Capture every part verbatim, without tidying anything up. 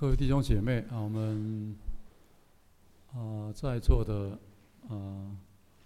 各位弟兄姐妹啊，我们啊在座的啊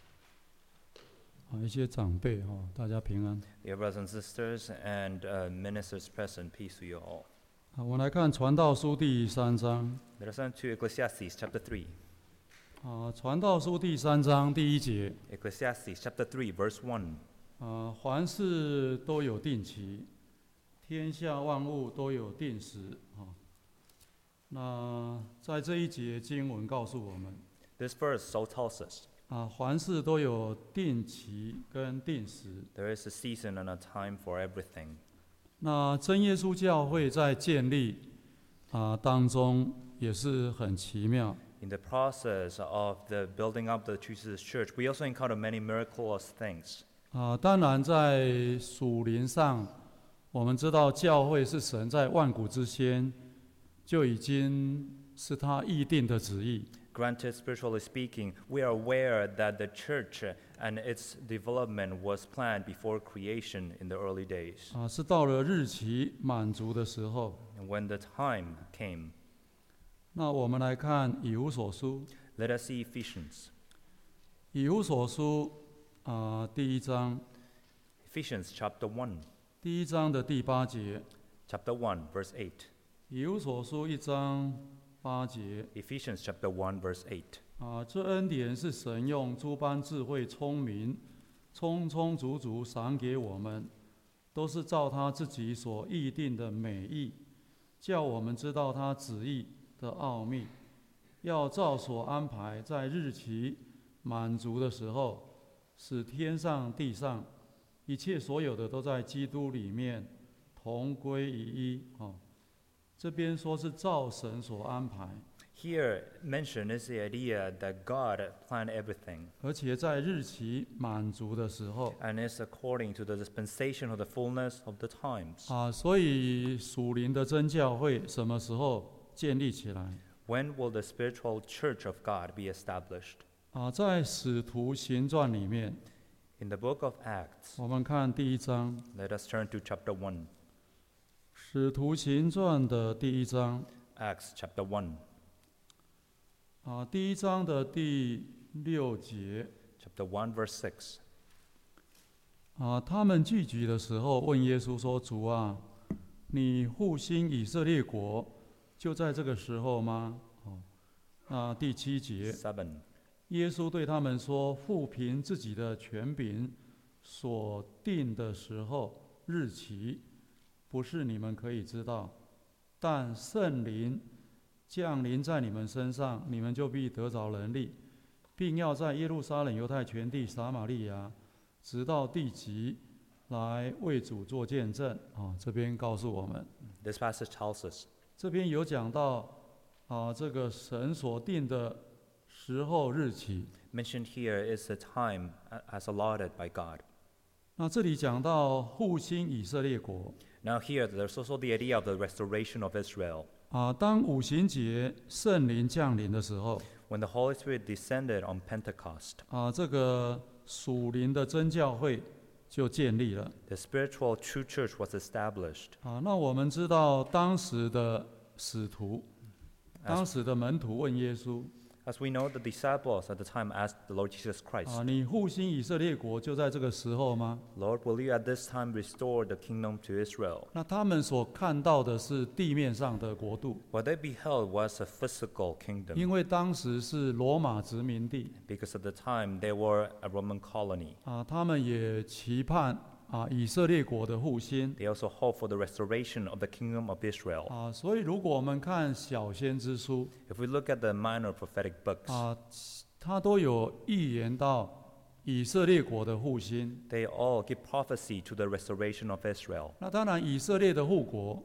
啊一些长辈哈、啊，大家平安。 Dear brothers and sisters and uh, ministers present, peace to you all. 好，我们来看《传道书》第三章。 Let us turn to Ecclesiastes chapter three. 啊，《传道书》第三章第一节。 Ecclesiastes chapter three, verse one. 啊，凡事都有定期，天下万物都有定时啊。那在这一节经文告诉我们， This verse so tells us 啊，凡事都有定期跟定时。 there is a season and a time for everything. 那真耶稣教会在建立啊当中也是很奇妙。 In the process of the building up the True Jesus Church, we also encounter many miraculous things. 啊，当然在属灵上，我们知道教会是神在万古之先就已经是他预定的旨意。 Granted, spiritually speaking, we are aware that the church and its development was planned before creation in the early days. 啊，是到了日期满足的时候。 And when the time came, 那我们来看以弗所书。 let us see Ephesians. 以弗所书啊第一章， Ephesians chapter one, 第一章的第八节。 chapter one, verse eight. 以弗所书一章八节。 Ephesians chapter one, verse eight. 啊，这恩典是神用诸般智慧、聪明，充充足足赏给我们，都是照他自己所预定的美意，叫我们知道他旨意的奥秘，要照所安排，在日期满足的时候，使天上地上一切所有的都在基督里面同归于一。哦，这边说是照神所安排。 Here mentioned is the idea that God planned everything, 而且在日期满足的时候 and is according to the dispensation of the fullness of the times. 啊，所以属灵的真教会什么时候建立起来 When will the spiritual church of God be established? 啊？在使徒行传里面， In the book of Acts, 我们看第一章， let us turn to chapter one. 使徒行传的第一章 Acts chapter one, 啊，第一章的第六节 chapter one, verse six. 啊，他们聚集的时候问耶稣说：“主啊，你复兴以色列国，就在这个时候吗？”哦，那第七节。 seven. 耶稣对他们说：“父凭自己的权柄所定的时候、日期，不是你们可以知道，但圣灵降临在你们身上，你们就必得着能力，并要在耶路撒冷、犹太全地、撒玛利亚，直到地极，来为主做见证。”啊，这边告诉我们， This passage tells us 这边有讲到啊，这个神所定的时候、日期。 mentioned here is the time as allotted by God. 那这里讲到复兴以色列国 Now here, there's also the idea of the restoration of Israel. 啊，当五旬节圣灵降临的时候 When the Holy Spirit descended on Pentecost, 啊，这个属灵的真教会就建立了 the spiritual true church was established. 啊。那我们知道当时的使徒，当时的门徒问耶稣 As we know, the disciples at the time asked the Lord Jesus 啊：“ Christ, 你复兴以色列国就在这个时候吗 Lord, will you at this time restore the kingdom to Israel?？” 那他们所看到的是地面上的国度， What they beheld was a physical 因 kingdom, 为当时是罗马殖民地 because at the time they were a Roman colony. 啊，他们也期盼啊以色列国的复兴。 They also hoped for the restoration of the kingdom of Israel. 啊，所以如果我们看小先知书 If we look at the minor prophetic books, 啊，它都有预言到以色列国的复兴。 they all give prophecy to the restoration of Israel. 那当然，以色列的复国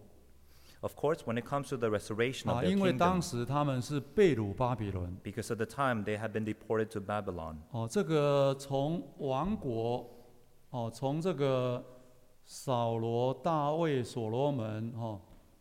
Of course, when it comes to the restoration of 啊， their 因为当 kingdom, 时他们是被掳巴比伦 because at the time they had been deported to Babylon. 哦，这个从王国哦，从这个扫罗、大卫、所罗门哦，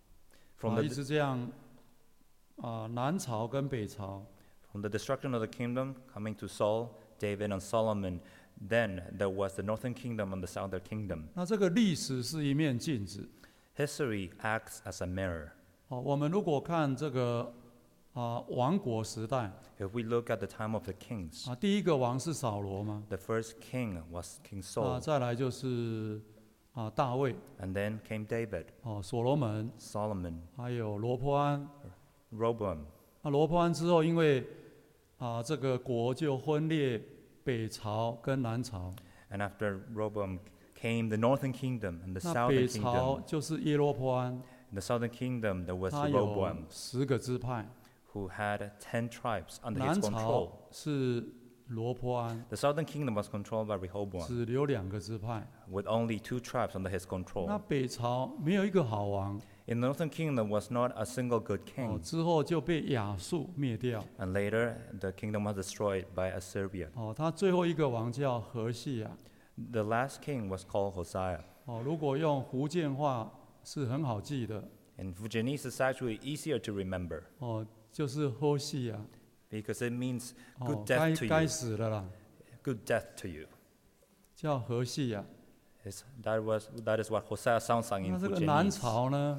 From 啊， the 一直这样啊，南朝跟北朝 From the destruction of the kingdom coming to Saul, David, and Solomon, then there was the northern kingdom and the southern kingdom. 那这个历史是一面镜子 History acts as a mirror. 哦，我们如果看这个啊、王国时代 If we look at the time of the kings, 啊，第一个王是扫罗嘛， the first king was King 啊， Saul, 再来就是啊大卫， and then came David, 哦，所罗门， Solomon, 还有罗波安。 Rehoboam. 那罗波安之后，因为啊这个国就分裂北朝跟南朝， And after Rehoboam came the northern kingdom and the 那北 southern 朝 kingdom. 就是耶罗波安， In the southern kingdom, there was 他有 Rehoboam, 十个支派， who had ten tribes under 南 his 朝 control. 是罗波安， The southern kingdom was controlled by Rehoboam, 只留两个支派。 with only two tribes under his 那 control. 北朝没有一个好王， In the northern kingdom was not a single good 哦， king. 之后就被亚述灭掉。 And later, the kingdom was destroyed by Assyria. 哦，他最后一个王叫何西亚。 The last king was called Hosea. 哦，如果用福建话是很好记的。 In Fujianese, it's actually easier to remember 哦，就是何西亚。 because it means 哦 good， 该 death to 该 you. 死了啦， Good death to you. 叫何西亚。 It's, that, was, that is what Hosea sounds like 那 in 这个南 Fujianese. 朝呢？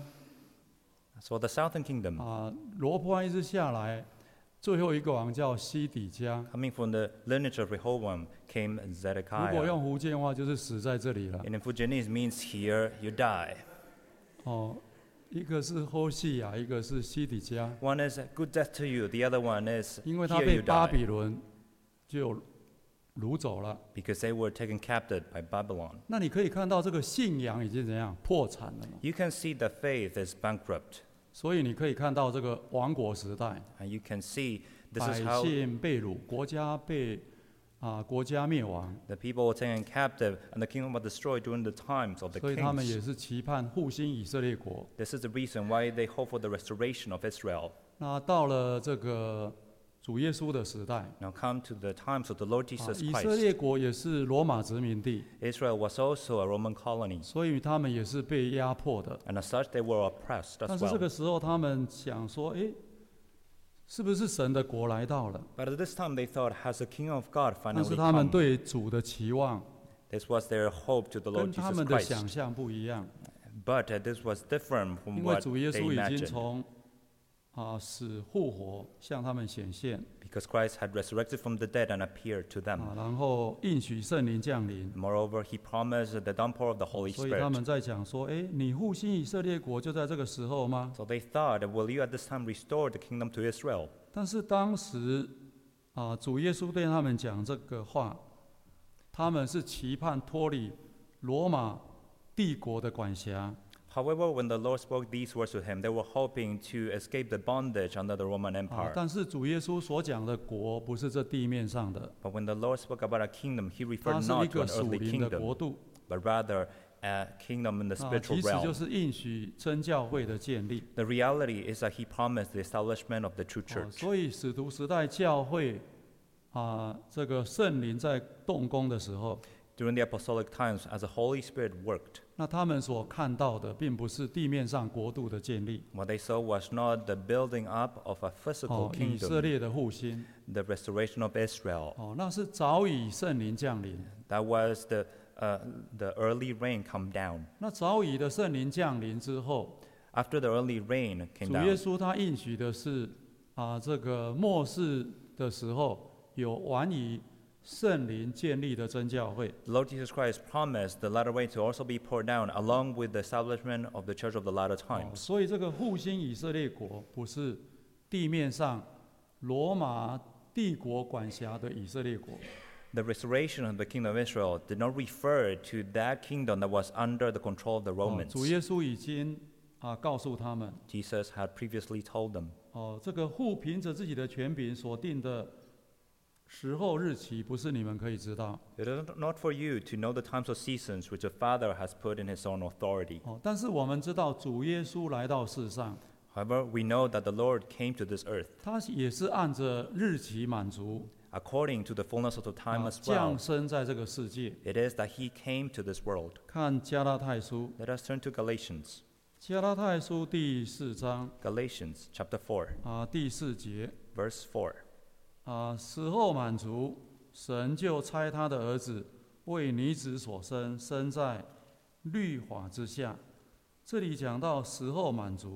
So the southern kingdom, 啊，罗波安一直下来，最后一个王叫西底家。 coming from the lineage of Rehoboam, came 如果 Zedekiah. 用福建话，就是死在这里了。 And in Fujianese means here you die. 哦，一个是何西亚，一个是西底家， One is good death to you, the other one is 因为他 here 被 you 巴 die. 比伦就掳走了。 Because they were taken captive by Babylon. 那你可以看到这个信仰已经怎样破产了嘛？ You can see the faith is bankrupt. 所以你可以看到这个王国时代， And you can see this 百 is how 姓被掳，国家被啊、国家灭亡， the people were taken captive and the kingdom was destroyed during the times of the 所以他们 kings. 也是期盼复兴以色列国。 This is the reason why they hope for the restoration of Israel. 那到了这个主耶稣的时代， Now come to the times of the Lord 啊 Jesus 以色 Christ. 列国也是罗马殖民地， Israel was also a Roman colony. 所以他们也是被压迫的。 And as such, they were oppressed 但 as 是这 well. 个时候，他们想说：“诶，是不是神的国来到了 But at this time, they thought, has the kingdom of God？” 那 finally 是他们 come? 对主的期望， This was their hope to the 跟 Lord 他 Jesus 们的想 Christ. 象不一样。 But uh, this was different from 因为 what 主耶 they 稣已经 imagined. 从啊死复活向他们显现 Because Christ had resurrected from the dead and appeared to 啊 them. 然后应许圣灵降临， Moreover, he promised the downpour of the Holy 所以他 Spirit. 们在讲说：“诶，你复兴以色列国就在这个时候吗 So they thought, will you at this time restore the kingdom to Israel?？” 但是当时啊，主耶稣对他们讲这个话，他们是期盼脱离罗马帝国的管辖。 However, when the Lord spoke these words to him, they were hoping to escape the bondage under the Roman 啊 Empire.， 但是主耶稣所讲的国不是这地面上的， But when the Lord spoke about a kingdom, he 它 referred 是一 not to 个 an 属 earthly 灵的国 kingdom, 度 but rather a kingdom in the 啊， spiritual 其实就 realm. 是应许真教会的建立。 The reality is that he promised the establishment of the true 哦， church. 所以使徒时代教会啊，这个圣灵在动工的时候， During the apostolic times, as the Holy Spirit worked, 那他们所看到的并不是地面上国度的建立， what they saw was not the building up of a physical 哦，以色 kingdom, 列的复兴， the restoration of Israel. 哦，那是早已圣灵降临。 That was the, uh, the early rain come down. 那早已的圣灵降临之后， After the early rain came 主耶 down, 稣他应许的是啊，这个末世的时候有完以圣灵建立的真教会。 the Lord Jesus Christ promised the latter rain to also be poured down along with the establishment of the church of the latter 哦， times. 所以这个复兴以色列国不是地面上罗马帝国管辖的以色列国， The restoration of the kingdom of Israel did not refer to that kingdom that was under the control of the 哦， Romans. 主耶稣已经啊告诉他们， Jesus had previously told them, 哦，这个父凭着自己的权柄所定的时候日期，不是你们可以知道。 "It is not for you to know the times or seasons which the Father has put in his own authority. 哦，但是我们知道主耶稣来到世上， However, we know that the Lord came to this earth 他也是按着日期满足， according to the fullness of the time 啊 as 降 well. 生在这个世界。 It is that he came to this world." 看加拉太书， Let us turn to Galatians. 加拉太书第四章 Galatians chapter four, 啊第四节 verse four. 啊，死后满足，神就差他的儿子为女子所生，生在律法之下。这里讲到死后满足，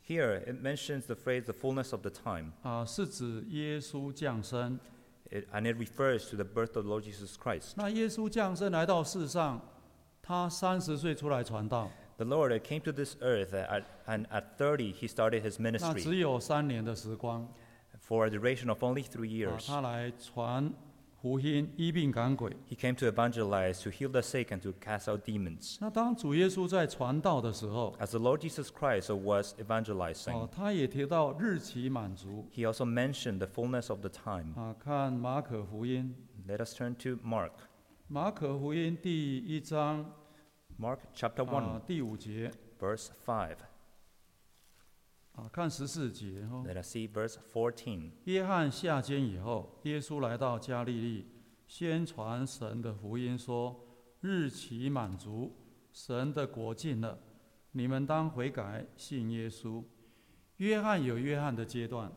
Here it mentions the phrase the fullness of the time, 啊，是指耶稣降生。 it, and it refers to the birth of the Lord Jesus Christ. 那耶稣降生来到世上，他三十岁出来传道， The Lord came to this earth, at, and at thirty he started his 那 ministry 只有三年的时光。 for a duration of only three 啊， years. 他来传福音、医病赶鬼。 He came to evangelize, to heal the sick, and to cast out demons. 那当主耶稣在传道的时候， As the Lord Jesus Christ was evangelizing, 哦，他也提到日期满足。 he also mentioned the fullness of the time. 啊，看马可福音， Let us turn to Mark. 马可福音第一章 Mark chapter 啊 one, 第五节 verse five. 啊，看十四节哈。 Let us see verse fourteen. 约翰下监以后，耶稣来到加利利，宣传神的福音，说：日期满足，神的国近了，你们当悔改，信耶稣。约翰有约翰的阶段，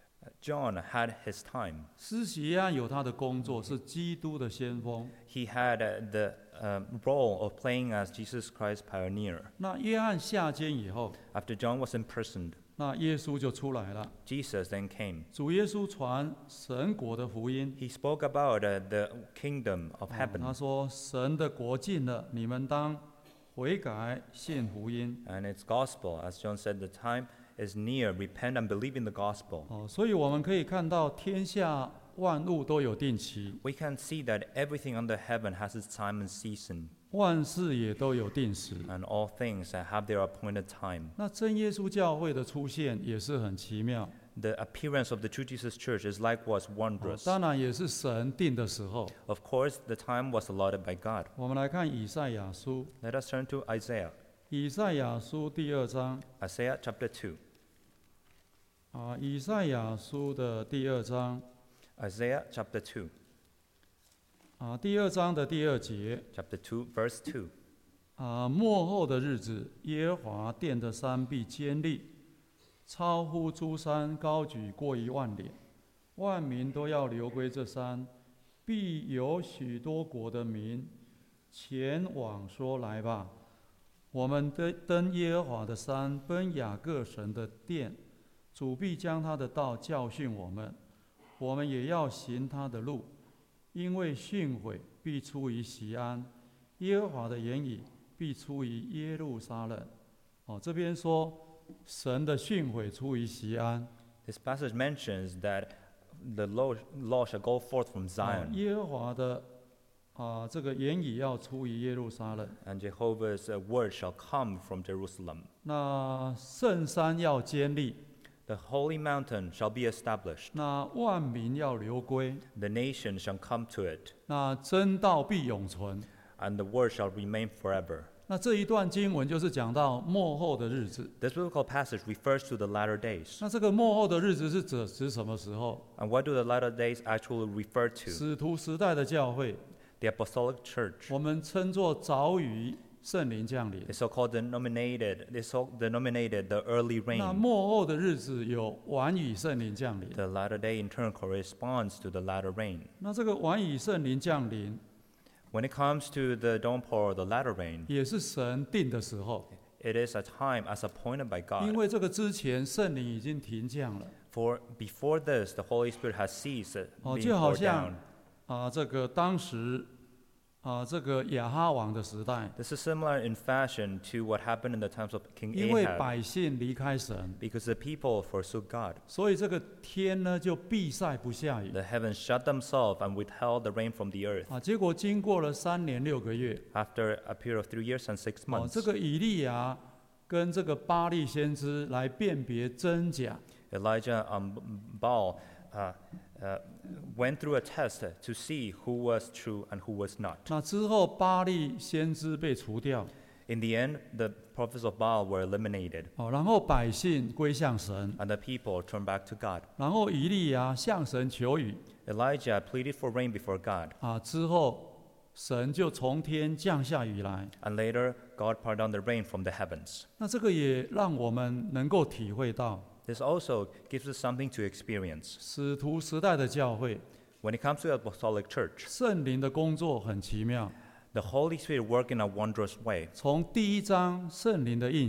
John had his time. 施洗约翰有他的工作，是基督的先锋。 He had uh, the um, role of playing as Jesus Christ's pioneer. 那约翰下监以后， After John was imprisoned, 那耶稣就出来了。 Jesus then came. 主耶稣传神国的福音， He spoke about uh, the kingdom of 啊 heaven. 他说：神的国近了，你们当悔改，信福音。 And it's gospel. As John said, the time is near. Repent and believe in the gospel. 哦，所以我们可以看到天下万物都有定期， We can see that everything under heaven has its time and season, 万事也都有定时。 and all things uh, have their appointed time. 那真耶稣教会的出现也是很奇妙， The appearance of the true Jesus Church is likewise 哦 wondrous. 当然也是神定的时候。 Of course, the time was allotted by God. 我们来看以赛亚书， Let us turn to Isaiah. 以赛亚书第二章 Isaiah chapter two. 啊，以赛亚书的第二章 Isaiah chapter two. 啊，第二章的第二节 Chapter two, verse two. 啊，末后的日子，耶和华殿的山必坚立，超乎诸山，高举过一万里，万民都要流归这山，必有许多国的民前往说：来吧，我们登登耶和华的山，奔雅各神的殿，主必将他的道教训我们，我们也要行他的路，因为训诲必出于锡安，耶和华的言语必出于耶路撒冷。哦，这边说神的训诲出于锡安。 This passage mentions that the law, law shall go forth from 哦 Zion, 耶和华的啊、这个言语要出于耶路撒冷。 and Jehovah's uh, word shall come from Jerusalem. 那圣山要坚立， The holy mountain shall be established. 那万民要流归， The nation shall come to it, 那真道必永存。 and the word shall remain forever. 那这一段经文就是讲到末后的日子。 This biblical passage refers to the latter days. 那这个末后的日子是指指什么时候？ And what do the latter days actually refer to? 使徒时代的教会， The apostolic church, 我们称作早已圣灵降临 the。so-called denominated, the so denominated the early 那 rain. 末后的日子有晚已圣灵降临。 The latter day in turn corresponds to the latter rain. 那这个晚已圣灵降临， When it comes to the downpour or the latter rain, 也是神定的时候， it is a time as appointed by 因 God. 为这个之前圣灵已经停降了。 For before this, the Holy Spirit has ceased 哦， being 就好 poured 像 down. 啊，这个当时啊，这个亚哈王的时代， This is similar in fashion to what happened in the times of King 因为 Ahab. 百姓离开神， Because the people forsook God, 所以这个天呢就闭塞不下雨 the heavens shut themselves and withheld the rain from the earth. 啊。结果经过了三年六个月， After a period of three years and six 哦， months, 这个以利亚跟这个巴利先知来辨别真假， Elijah and Baal uh, uh, went through a test to see who was true and who was not. 那之后巴利先知被除掉， In the end, the prophets of Baal were eliminated, 哦，然后百姓归向神， and the people turned back to God. 然后以利亚向神求雨 Elijah pleaded for rain before God, 啊，之后神就从天降下雨来。 and later God poured down the rain from the heavens. 那这个也让我们能够体会到 This also gives us something to experience. 使徒时代的教会， When it comes to the apostolic church, 圣灵的工作很奇妙。 the Holy Spirit worked in a wondrous way. 从第一章圣灵的应许，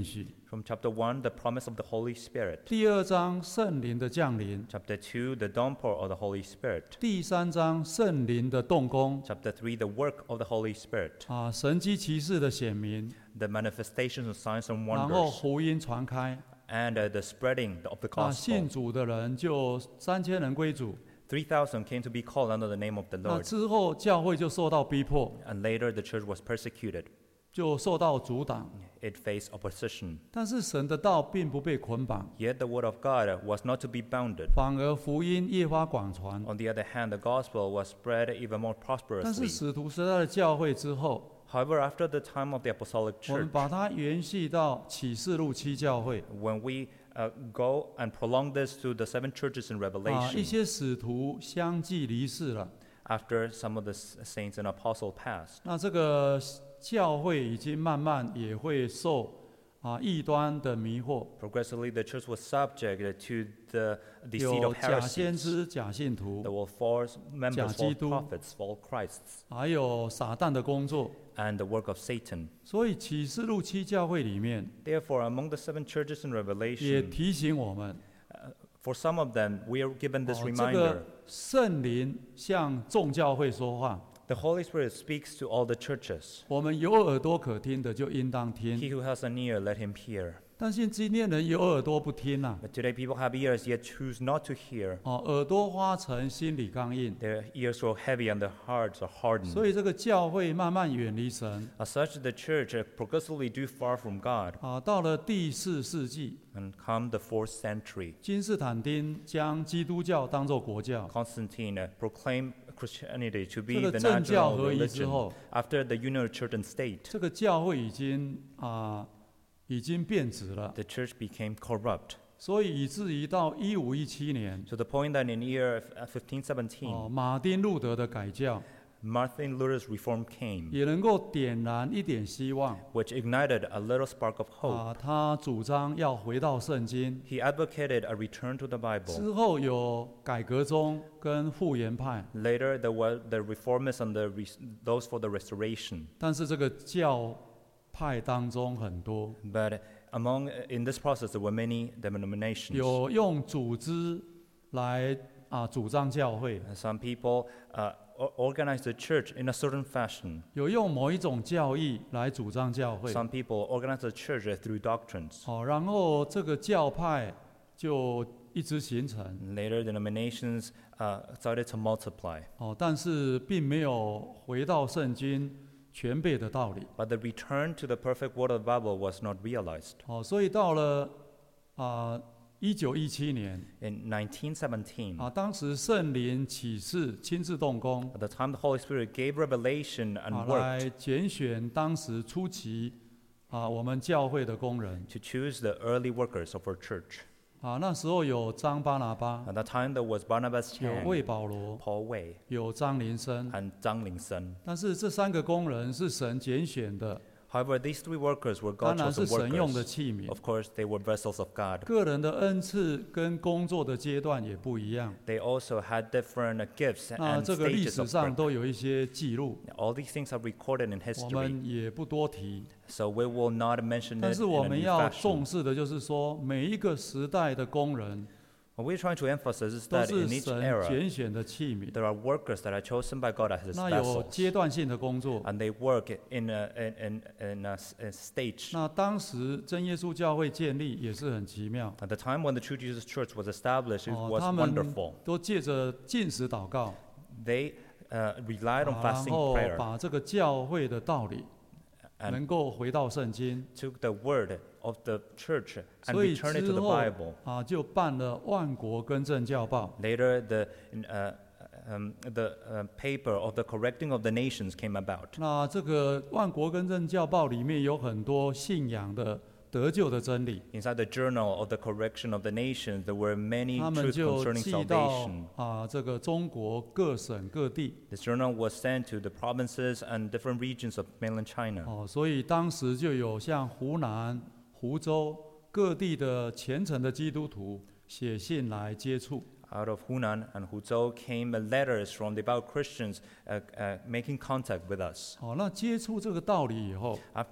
From chapter one, the promise of the Holy Spirit. 第二章圣灵的降临， Chapter two, the downpour of the Holy Spirit. 第三章圣灵的动工， Chapter three, the work of the Holy Spirit. 啊，神迹奇事的显明， The manifestations of signs and 然后 wonders. 福音传开， And uh, the spreading of the 啊，信 gospel. 主的人就三千人归主。 three thousand came to be called under the name of the 那 Lord. 之后教会就受到逼迫， And later the church was persecuted. 就受到阻挡。 It faced opposition. 但是神的道并不被捆绑， Yet the word of God was not to be bounded. 反而福音越发广传。 On the other hand, the gospel was spread even more 但是 prosperously. 使徒时代的教会之后， However, after the time of the apostolic 我们 church, 把它延续到启示录七教会， when we uh, go and prolong this to the seven churches in 啊，一 Revelation, 些使徒相继离世了， after some of the s- saints and apostles passed, 那这个教会已经慢慢也会受啊异端的迷惑， progressively the church was subject to the deceit 有 of 假先 heresies. 知、假信徒 There，were false members, 假基 false 督。 prophets, false Christs, 还有撒旦的工作。 and the work of Satan. 所以启示录七教会里面 Therefore, among the seven churches in 也 Revelation, 提醒我们， for some of them, we are given this 哦，这 reminder. 个圣灵向众教会说话， The Holy Spirit speaks to all the churches. 我们有耳朵可听的就应当听。 He who has an ear, let him hear. 但是今天人有耳朵不听啊， But today people have ears, yet choose not to hear. 哦，耳朵花沉，心里刚硬， Their ears grow heavy and their hearts are hardened. 所以这个教会慢慢远离神 As such, the church uh, progressively do far from God. 啊。到了第四世纪， And come the fourth century, 君士坦丁将基督教当作国教， Constantine uh, proclaimed Christianity to 这 be 个 the 政教 national 合一之 religion 后， after the union of church and state. 这个教会已经啊已经变质了。 The church became corrupt 所以以至于到一五一七年， to the point that in year fifteen seventeen, 哦，马丁路德的改教 Martin Luther's reform came, 也能够点燃一点希望 which ignited a little spark of hope. 啊。他主張要回到聖經， He advocated a return to the Bible. 之後有改革宗跟復原派， Later, there were the reformists and the res- those for the restoration. 但是這個教派當中很多 But among in this process, there were many denominations. 有用組織來啊主張教會， And some people uh, o- organized the church in a certain fashion. 有用某一種教義來主張教會， Some people organized the church uh, through doctrines. 哦，然後這個教派就一直形成。 And later, denominations uh, started to multiply. 哦，但是並沒有回到聖經全備的道理。 But the return to the perfect word of the Bible was not realized. 哦，所以到了啊一九一七年 In nineteen seventeen, 啊，當時聖靈啟示親自動工 at the time the Holy Spirit gave revelation 啊， and worked 來揀選當時初期啊我們教會的工人 to choose the early workers of our church. 啊，那時候有張巴拿巴， At that time, there was Barnabas 有 Chan, 魏保羅， Paul Wei, 有張林生， and Zhang Lingsen. 但是這三個工人是神揀選的， However, these three workers were 當 God 然是 chosen 神用的 workers. 器皿。 Of course, they were vessels of God. 個人的恩賜跟工作的階段也不一樣。 They also had different uh, gifts 那 and 這個歷 stages 史 of 上 work. 都有一些記錄， All these things are recorded in 我 history, 們也不多提。 so we will not mention 但 it 是 in 我 a 們 new 要 fashion. 重視的就是說，每一個時代的工人 What we're trying to emphasize is 都 that 是 in each 神 era, 揀選的器皿， there are workers that are chosen by God as His 那有 vessels, 階段性的工作。 and they work in a, in, in, in a, s- a stage. 那當時真耶穌教會建立也是很奇妙， At the time when the True Jesus Church was established, it 哦， was 他們 wonderful. 都借着禁食禱告， They uh, relied on 啊然 fasting 後 prayer 把這個教會的道理 and 能夠回到聖經， took the word of the church and 所以 returned it 之 to the 後 Bible. 啊就辦了萬國更正教報。 Later, the, in, uh, um, the uh, paper of the correcting of the nations came about. 那這個萬國更正教報裡面有很多信仰的得救的真理， Inside the journal of the correction of the nations, there were many 他們 truths 就 concerning 寄到 salvation. 啊這個中國各省各地 This journal was sent to the provinces and different regions of mainland China. 哦，所以當時就有像湖南、湖州各地的虔誠的基督徒寫信來接觸。 Out of Hunan and Huzhou came uh, letters from devout Christians uh, uh, making contact with us. 哦，那接觸這個道理以後， After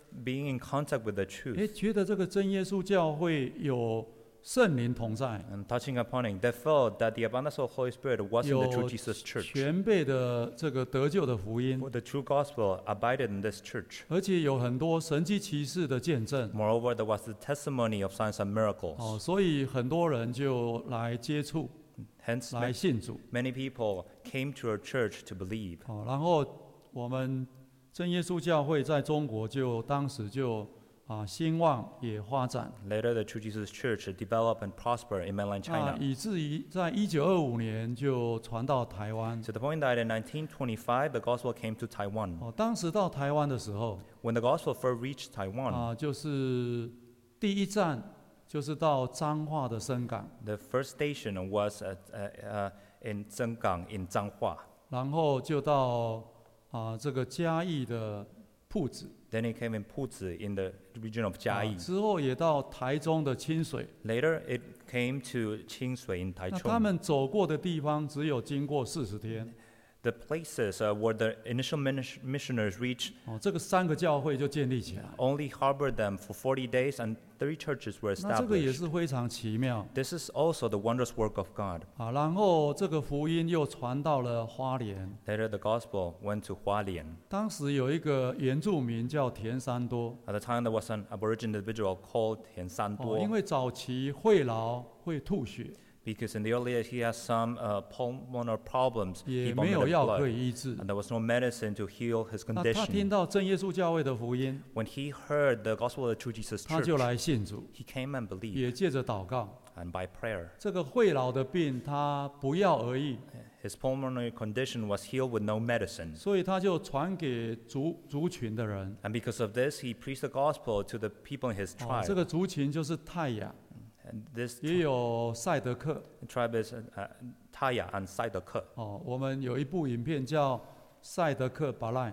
being in contact with the 诶， truth 觉得这个真耶稣教会有圣灵同在， and touching upon it, they felt that the abundance of Holy Spirit was in the true 有 Jesus church. 全备的这个得救的福音， For the true gospel abided in this church. 而且有很多神迹奇事的见证。 Moreover, there was the testimony of signs and miracles. 哦，所以很多人就来接触， Hence, 来 ma- 信主。 many people came to our church to believe. 哦，然后我们真耶稣教会在中国就当时就啊兴旺也发展， Later, the true Jesus church developed and prospered in mainland 那 China. 以至于在一九二五年就传到台湾。 To the point that in nineteen twenty-five, the gospel came to Taiwan. 哦，当时到台湾的时候， When the gospel first reached Taiwan, 啊，就是第一站就是到彰化的深港， the first station was at, uh, uh, in Zhenggang in Zhanghua. 然后就到啊这个嘉义的铺子， Then it came in Puzi in the region of 啊 Jiayi. 之后也到台中的清水。 Later, it came to Qingshui in 那他 Taichung. 们走过的地方只有经过四十天， The places uh, where the initial minis- missionaries reached 哦，这个三个教会就建立起来。 only harbored them for forty days, and three churches were 那这个也 established. 是非常奇妙 This is also the wondrous work of God. 啊。然后这个福音又传到了花莲， Later, the gospel went to Hualien. 当时有一个原住民叫田三多， At the time, there was an Aboriginal individual called Tian San 哦，因 Duo, 为早期会劳会吐血， because in the early days he has some uh, pulmonary problems. 也 He 没有 vomited 药可 blood, 以医治。 and there was no medicine to heal his 那他听 condition. 到真耶稣教会的福音， When he heard the gospel of the true Jesus 他就 church, 来信主， he came and believed, 也借着祷告， and by prayer, 这个会劳的病他不药而愈， his pulmonary condition was healed with no medicine. 所以他就传给族族群的人。 And because of this, he preached the gospel to the people in his 哦，这 tribe. 个族群就是泰雅， And this 也有赛德克。 tribe is uh, Taya and Saidaka. 哦，我们有一部影片叫《赛德克巴赖》。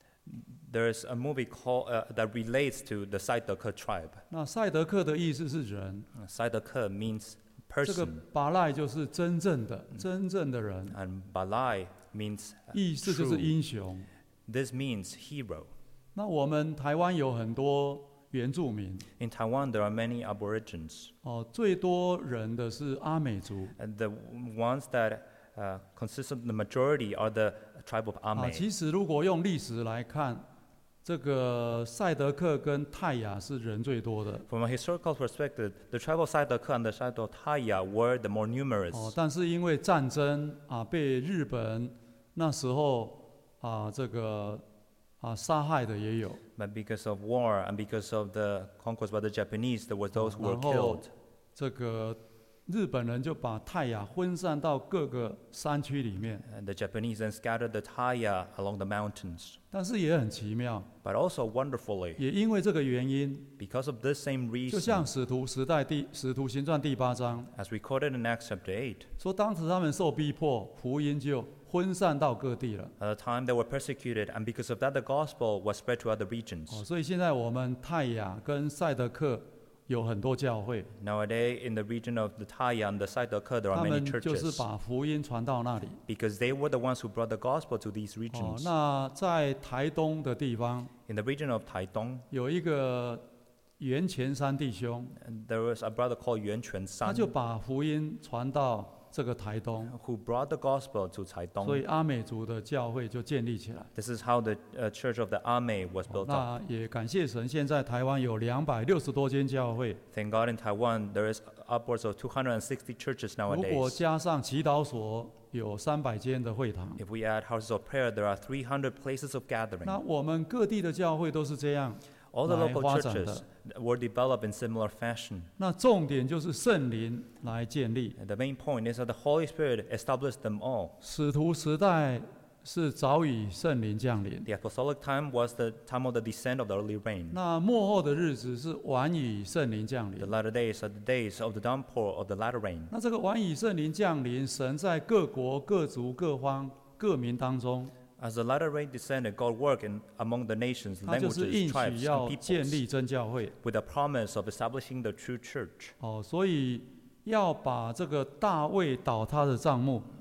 There's a movie called, uh, that relates to the Saidaka tribe. 那赛德克的意思是人， Uh, Saidaka means 这个 person, 巴赖就是真正的、真正的人， and Balai means uh, 意思就是 true. 英雄。 This means hero. 那我们台湾有很多原住民， In Taiwan, there are many Aborigines. 哦，最多人的是阿美族。 And the ones that uh, consist of the majority are the tribe of 啊， Ame. 其实如果用历史来看，这个赛德克跟泰雅是人最多的。 From a historical perspective, the tribe of Saidaka and the tribe of Taya were the more numerous. 哦，但是因为战争啊，被日本那时候啊这个啊杀害的也有。 But because of war and because of the conquest by the Japanese, there were those who were 然后 killed. 这个日本人就把泰雅分散到各个山区里面， And the Japanese then scattered the Taya along the mountains. 但是也很奇妙， But also wonderfully, 也因为这个原因， because of this same 就像 reason, 使徒时代第使徒行传第八章 as recorded in Acts chapter eight, 说，当时他们受逼迫，福音就分散到各地了。 at the time they were persecuted, and because of that, the gospel was spread to other 哦， regions. 所以现在我们泰雅跟赛德克有很多教会， Nowadays, in the region of the Taya and the Saidaka, there 他 are many 们就是 churches, 把福音传到那里。 because they were the ones who brought the gospel to these 哦， regions. 那在台东的地方 In the region of Taidong, 有一个袁前山弟兄， and there was a brother called Yuan Quan 他就 San, 把福音传到这个台东， who brought the gospel to 所 Taidong. 以阿美族的教会就建立起来。 This is how the uh, church of the Ame was 哦 built up. 那也感谢神，现在台湾有两百六十多间教会， Thank God in Taiwan, there is upwards of two hundred sixty churches 如果 nowadays. 加上祈祷所，有三百间的会堂。 If we add houses of prayer, there are three hundred places of 那 gathering. 我们各地的教会都是这样。 All the 来 local 发展 churches 的。 were developed in similar fashion. 那重点就是圣灵来建立。 And the main point is that the Holy Spirit established them all. 使徒时代是早已圣灵降临， The apostolic time was the time of the descent of the early rain. 那末后的日子是晚以圣灵降 The 临。 latter days are the days of the downpour of the latter rain. 那这个晚以圣灵降临，神在各国、各族、各方、各民当中， As the latter rain descended, God worked in, among the nations, 他就是 languages, 应 tribes, 许要 and 建 peoples, 立真教会。 with the promise of establishing the true church. 哦，所以要把这个大卫倒塌的帐幕，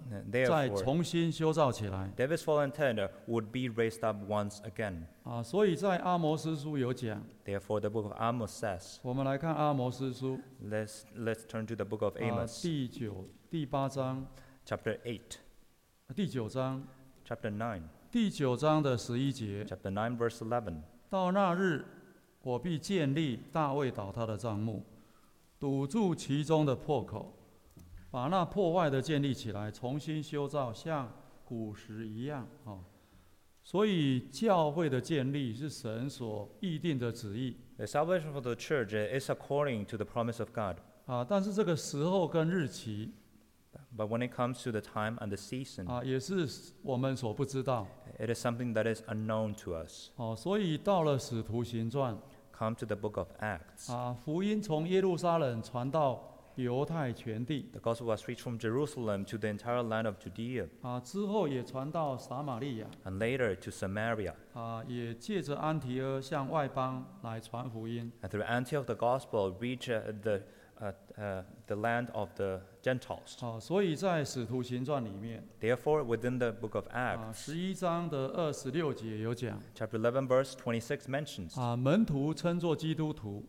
Uh, 再 Therefore, 重新修造起来 David's fallen tent would be raised up once again. 啊。所以在阿摩司书有讲， Therefore, the book of Amos says, 我们来看阿摩司书 let's, let's turn to the book of 啊 Amos, 第九、第八章、 chapter eight, 第九章、 chapter nine, 第九章的十一节。 chapter nine, verse eleven. 到那日，我必建立大卫倒塌的帐幕，堵住其中的破口，把那破坏的建立起来，重新修造，像古时一样。哦，所以教会的建立是神所预定的旨意 The salvation for the church is according to the promise of God. 啊，但是这个时候跟日期 But when it comes to the time and the season, 啊，也是我们所不知道。 it is something that is unknown to us. 哦，所以到了使徒行传 Come to the book of Acts. 啊，福音从耶路撒冷传到犹太全地 The gospel was preached from Jerusalem to the entire land of Judea, 啊，之后也传到撒玛利亚 and later to Samaria. 啊，也借着安提阿向外邦来传福音 And through Antioch, the gospel reached uh, the, uh, uh, the land of the Gentiles. 啊，所以在使徒行传里面 Therefore, within the book of 啊， Acts, 十一章的二十六节有讲 chapter eleven, verse twenty-six mentions 啊，门徒称作基督徒，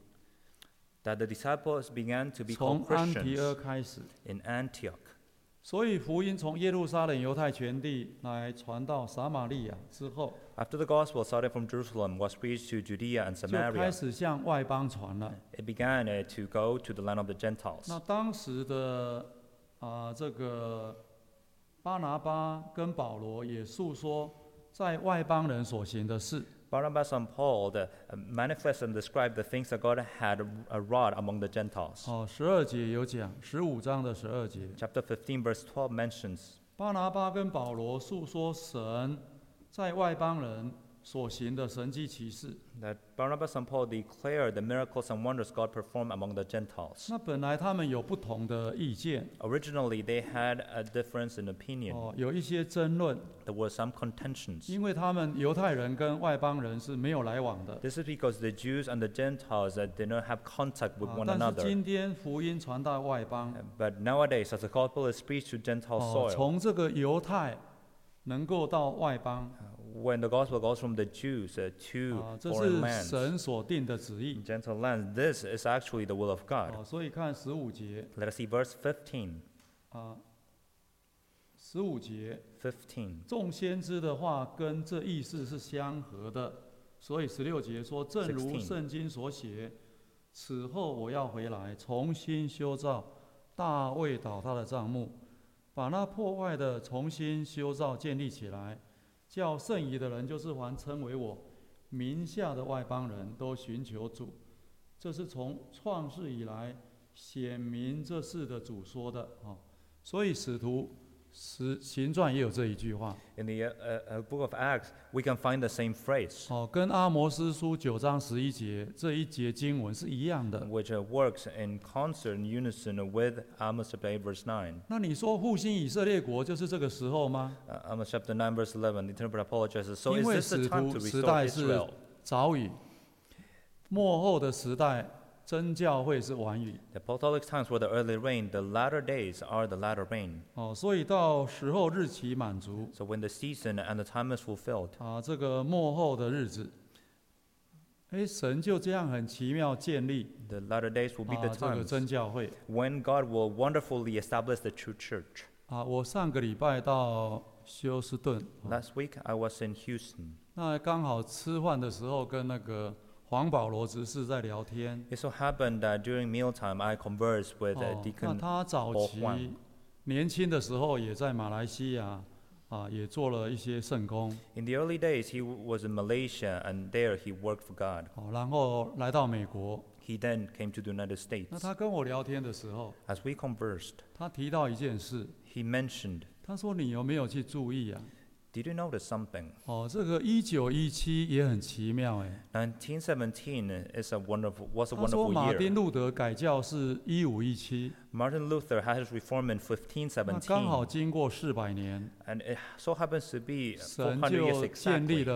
that the disciples began to be 从 called 安提阿 Christians 开始， in Antioch. 所以福音从耶路撒冷犹太全地来传到撒玛利亚之后， After the gospel started from Jerusalem was preached to Judea and 就开 Samaria, 始向外邦传了。 it began uh, to go to the land of the Gentiles. 那当时的啊，这个巴拿巴跟保罗也诉说在外邦人所行的事。 Barnabas and Paul uh, manifest and describe the things that God had uh, wrought among the Gentiles. 哦，十二节有讲，十五章的十二节， Chapter fifteen, verse twelve mentions 巴拿巴跟保罗诉说神在外邦人所行的神迹奇事。 that Barnabas and Paul declared the miracles and wonders God performed among the Gentiles. 那本来他们有不同的意见， Originally, they had a difference in opinion. 哦，有一些争论， There were some contentions. 因为他们犹太人跟外邦人是没有来往的。 This is because the Jews and the Gentiles uh, did not have contact with 啊 one 但是 another. 今天福音传到外邦， But nowadays, as the gospel is preached to Gentile 哦， soil, 从这个犹太能够到外邦， when the gospel goes from the Jews uh, 啊 to， 这 foreign 是 lands, 神所定的旨意。 Gentile lands, this is actually the will of God. 哦，所以看十五节 Let us see verse fifteen. 啊，十五节， fifteen. 众先知的话跟这意思是相合的，所以十六节说，正如 16 圣经所写，此后我要回来，重新修造大卫倒塌的帐幕，把那破坏的重新修造建立起来，叫剩余的人，就是凡称为我名下的外邦人都寻求主。这是从创世以来显明这事的主说的啊，所以使徒使行传也有这一句话 In the uh, uh, book of Acts, we can find the same phrase, 哦，跟阿摩司书九章十一节这一节经文是一样的。 which uh, works in concert, in unison with Amos chapter eight, verse nine. 那你说复兴以色列国就是这个时候吗？ Uh, Amos chapter nine, verse eleven, the interpreter apologizes. So 因 is 为 this the 使 time 徒 to 时 restore 代是 Israel? 早语，末后的时代真教会是晚语 The apostolic times were the early rain, the latter days are the latter rain. 哦，所以到时候日期满足 So when the season and the time is fulfilled, 啊，这个末后的日子，哎，神就这样很奇妙建立 the latter days will be 啊 the 这个 times 真教会 when God will wonderfully establish the true church. 啊。我上个礼拜到休斯顿，啊 Last week I was in Houston. 那刚好吃饭的时候跟那个黄保罗执事在聊天。 It so happened that during mealtime I conversed with 哦 uh,， 那 Deacon 他早 Paul 期 Huang. 年轻的时候也在马来西亚啊，也做了一些圣工。 In the early days, he w- was in Malaysia, and there he worked for God. 哦，然后来到美国。 He then came to the United 那 States. 他跟我聊天的时候， As we conversed, 他提到一件事， he mentioned, 他说：“你有没有去注意啊？ "Did you notice something? 哦，这个一九一七也很奇妙哎。 nineteen seventeen is a wonderful was a 他说 wonderful 马丁 year. 路德改教是一五一七， Martin Luther had his reform in fifteen 那刚好 seventeen, 经过四百年， and it so happens to be 神 four hundred years 就建立 exactly. 了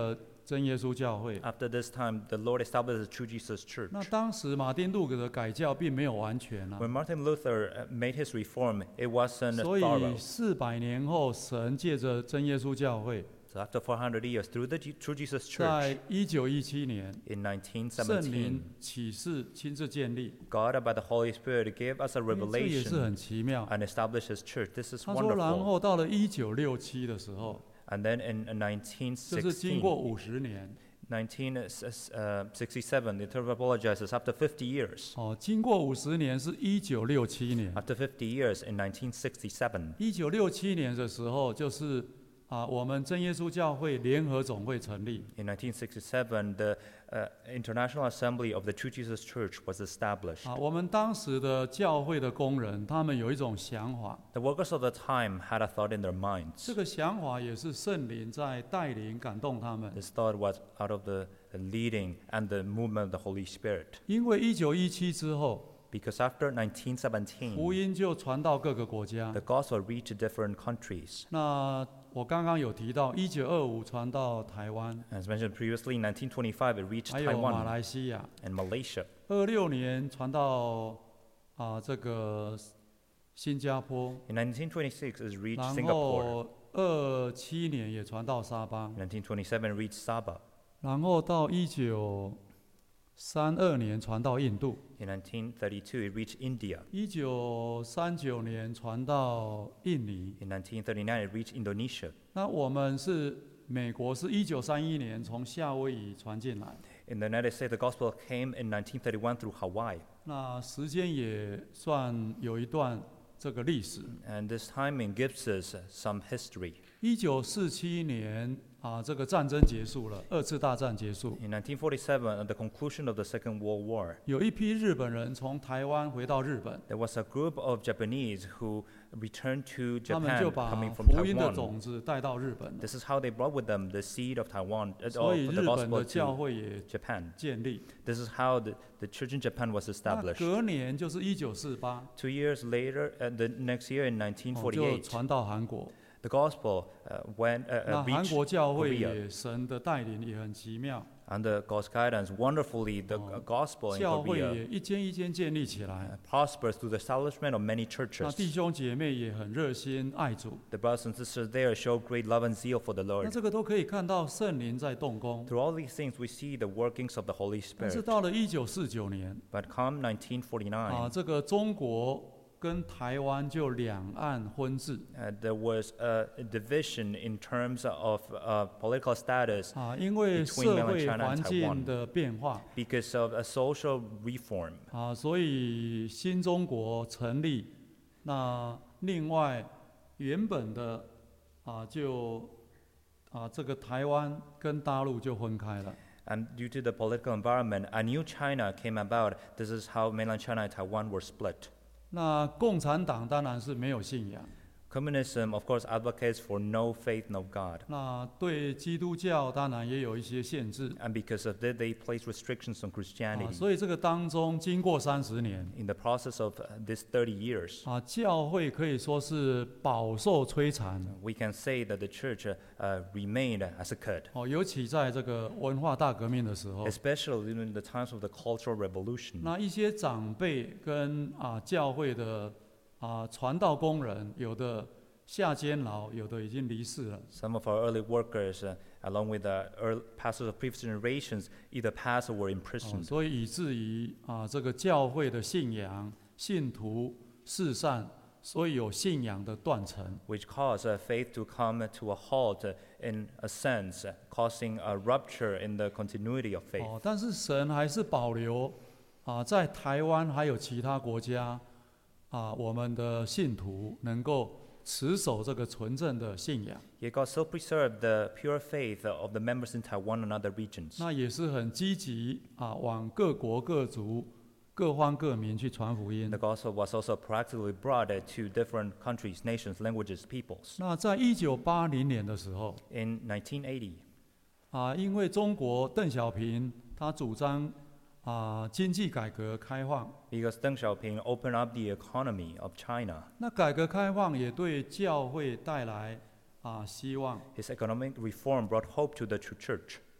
真耶稣教会。 After this time, the Lord established the True Jesus Church. 那当时马丁路德的改教并没有完全啊， When Martin Luther uh, made his reform, it wasn't 所以 thorough. 四百年后，神借着真耶稣教会， So after four hundred years, through the G- True Jesus Church, 在一九一七年， in nineteen 圣 seventeen, 灵启示亲自建立， God, by the Holy Spirit, gave us a 这也是 revelation 很奇妙。 and established His church. This is 他说，然 wonderful. 后到了一九六七的时候， And then in uh, nineteen 就是经过 sixteen, 五十年， nineteen sixty-seven, the Church apologizes after fifty years. 哦，经过五十年是一九六七年。 After fifty years, in nineteen sixty-seven, 一九六七年的时候，就是啊，我们真耶稣教会联合总会成立。 in nineteen sixty-seven, the uh, International Assembly of the True Jesus Church was established. 啊，我们当时的教会的工人，他们有一种想法， The workers of the time had a thought in their minds. 这个想法也是圣灵在带领感动他们。 This thought was out of the the leading and the movement of the Holy Spirit. 因为一九一七之后， Because after nineteen 福 seventeen, 音就传到各个国家 the。gospel reached different countries. 那我刚刚有提到，一九二五传到台湾， As mentioned previously, in nineteen twenty-five, it reached 还有马 Taiwan 来西亚。 and Malaysia. 二六年传到啊这个新加坡， In nineteen twenty-six, it reached 然 Singapore. 后二七年也传到沙巴， In nineteen twenty-seven, it reached Sabah. 然后到一九三二年传到印度， In nineteen thirty-two, it reached India. 一九三九年传到印尼。 In nineteen thirty-nine, it reached Indonesia. 那我们是美国是一九三一年从夏威夷传进来， In the United States, the gospel came in nineteen thirty-one through Hawaii. 那时间也算有一段这个历史。 And this timing gives us some history. 一九四七年啊，这个战争结束了，二次大战结束， In nineteen forty-seven, at the conclusion of the Second World War, 有一批日本人从台湾回到日本， there was a group of Japanese who returned to 他们就 Japan 把 coming from 福音的 Taiwan. 种子带到日本了， This is how they brought with them the seed of Taiwan, uh, 所 of 以 the 日本 gospel 的教 to 会也 Japan. 建立。 This is how the, the church in Japan was 那 established. 隔年就是一九四八， Two years later, uh, the next year in nineteen 哦就 forty-eight, 传到韩国。 the gospel uh, went, uh, 那 uh, 韩 reached 国教会 Korea. 也神的带领也很奇妙， Under God's guidance. Wonderfully, the Oh. gospel in 教会 Korea 也一间一间建立起 uh, 来。 prospers through the establishment of many 那 churches. 弟兄姐妹也很热心爱主， The brothers and sisters there show great love and zeal for the 那 Lord. 这个都可以看到圣灵在动工。 Through all these things, we see the workings of the Holy 但是 Spirit. 到了一九四九年 But come nineteen 啊， forty-nine, 这个中国跟台湾就两岸分治 uh, there was a division in terms of uh, political status 啊，因为 Between 社 mainland 会 China and 环 Taiwan. 境的变化 because of a social reform. 啊，所以新中国成立。那另外原本的啊，就啊这个台湾跟大陆就分开了。 And due to the political environment, a new China came about. This is how mainland China and Taiwan were split. 那共产党当然是没有信仰， Communism, of course, advocates for no faith, no God. 那对基督教当然也有一些限制 And because of that, they place restrictions on 啊， Christianity. 所以这个当中经过三十年 In the process of uh, these thirty years, 啊，教会可以说是饱受摧残 we can say that the church uh, uh, remained as it could, 哦，尤其在这个文化大革命的时候， especially in the times of the Cultural Revolution. 那一些长辈跟啊教会的啊传道工人，有的下监牢，有的已经离世了。 Some of our early workers, uh, along with the early pastors of previous generations, either passed or were 哦 imprisoned. 所以以至于啊这个教会的信仰、信徒四散，所以有信仰的断层。 which caused uh, faith to come to a halt uh, in a sense, uh, causing a rupture in the continuity of faith. 哦，但是神还是保留啊，在台湾还有其他国家啊，我们的信徒能够持守这个纯正的信仰， Yet God still preserved the pure faith of the members in Taiwan and other regions. 那也是很积极啊，往各国各族、各方各民去传福音 The。gospel was also practically brought uh, to different countries, nations, languages, peoples. 那在一九八零年的时候 In nineteen eighty, 啊，因为中国邓小平他主张啊经济改革开放， because Deng Xiaoping opened up the economy of China, 那改革开放也对教会带来啊希望。 his economic reform brought hope to the true church.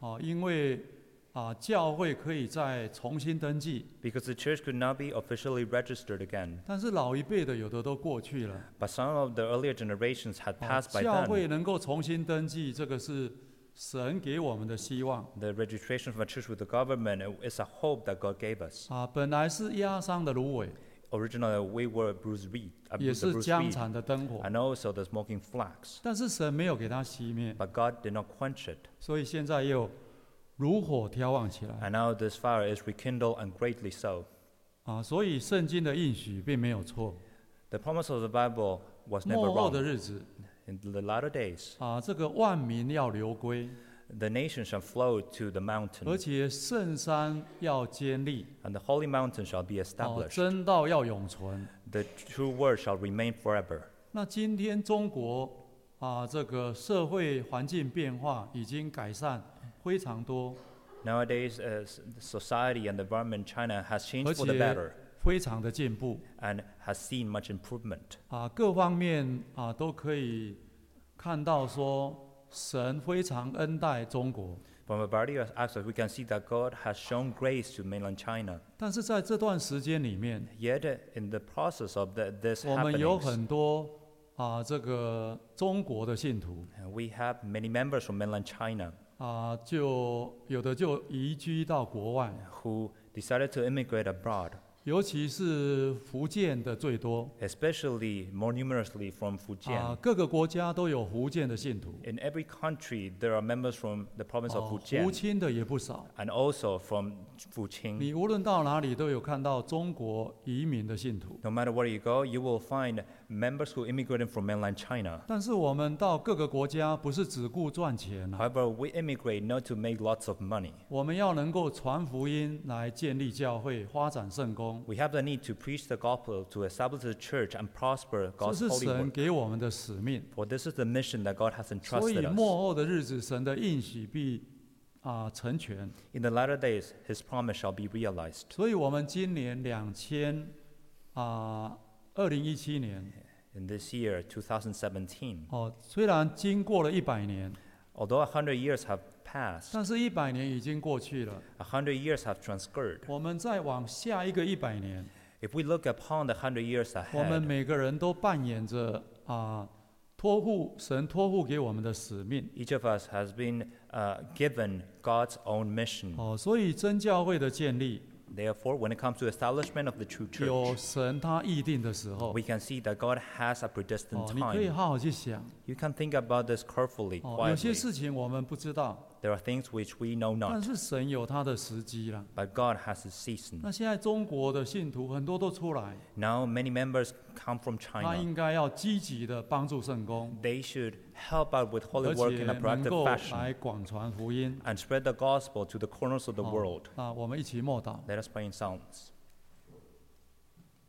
哦，因为啊，教会可以再重新登记， because the church could now be officially registered again. 但是老一辈的有的都过去了。 But some of the earlier generations had 哦 passed by 教会 then. 能够重新登记，这个是神给我们的希望 The registration of a church with the government is a hope that God gave us. 啊。本来是压伤的芦苇， Originally, we were Bruce Reed, uh, 也 the 是 Bruce 将 Reed, 残的灯火， and also the smoking flax. 但是神没有给它熄灭， But God did not quench it. 所以现在又如火挑旺起来 And now this fire is rekindled, and greatly so. 啊。所以圣经的应许并没有错。 The promise of the Bible was never 末后的 wrong. 日子 In the latter days, 啊，这个万民要流归， the nations shall flow to the 而 mountain, 且圣山要坚立， and the holy mountain shall be 哦， established. 真道要永存。 The true word shall remain forever. 那今天中国啊，这个社会环境变化已经改善非常多， Nowadays, uh, s- society and the environment in China has 而 changed for the 且 better 非常的进步 and has seen much improvement. 啊，各方面啊都可以看到说，神非常恩待中国。 From a variety of aspects, we can see that God has shown grace to mainland China. 但是在这段时间里面， Yet, uh, in the process of the, this 我们有 happening, 很多啊这个中国的信徒 we have many members from mainland China 啊，就有的就移居到国外， who decided to immigrate abroad, 尤其是福建的最多 especially more numerously from 啊， Fujian. 各个国家都有福建的信徒， In every country, there are members from the province of 哦，福 Fujian 清的也不少。 and also from Fuqing. 你无论到哪里都有看到中国移民的信徒， No matter where you go, you will find members who immigrated from mainland China. 但是我们到各个国家不是只顾赚钱啊， However, we immigrate not to make lots of money. 我们要能够传福音来建立教会、发展圣工， We have the need to preach the gospel, to establish the church, and prosper 这 God's 是 holy 神 work. 给我们的使命。 For this is the mission that God has 所以 entrusted 末 us. 后的日子，神的应许必啊、成全。 In the latter days, His promise shall be realized. 所以我们今年两千啊二零一七年 In this year, twenty seventeen, 哦，虽然经过了一百年， although a hundred years have passed, 但是一百年已经过去了。 a hundred years have transcurred. 我们再往下一个一百年， If we look upon the hundred years 我们 ahead, 每个人都扮演着啊托付神托付给我们的使命 each of us has been uh, given God's own mission. 哦，所以真教会的建立 Therefore, when it comes to establishment of the true 有 church, 神他预定的时候 we can see that God has a predestined 哦，你可以 time. 好好去想 You can think about this carefully, 哦，有些 quietly. 事情我们不知道， There are things which we know 但 not, 是神有他的时机啦。 but God has His season. 那现在中国的信徒很多都出来， Now, many members come from 他 China. 应该要积极的帮助圣工， They should help out with holy 而 work 且 in a 能 proactive 够 fashion 来广传福音。 and spread the gospel to the corners of the 哦 world. 那我们一起默祷。 Let us pray in silence.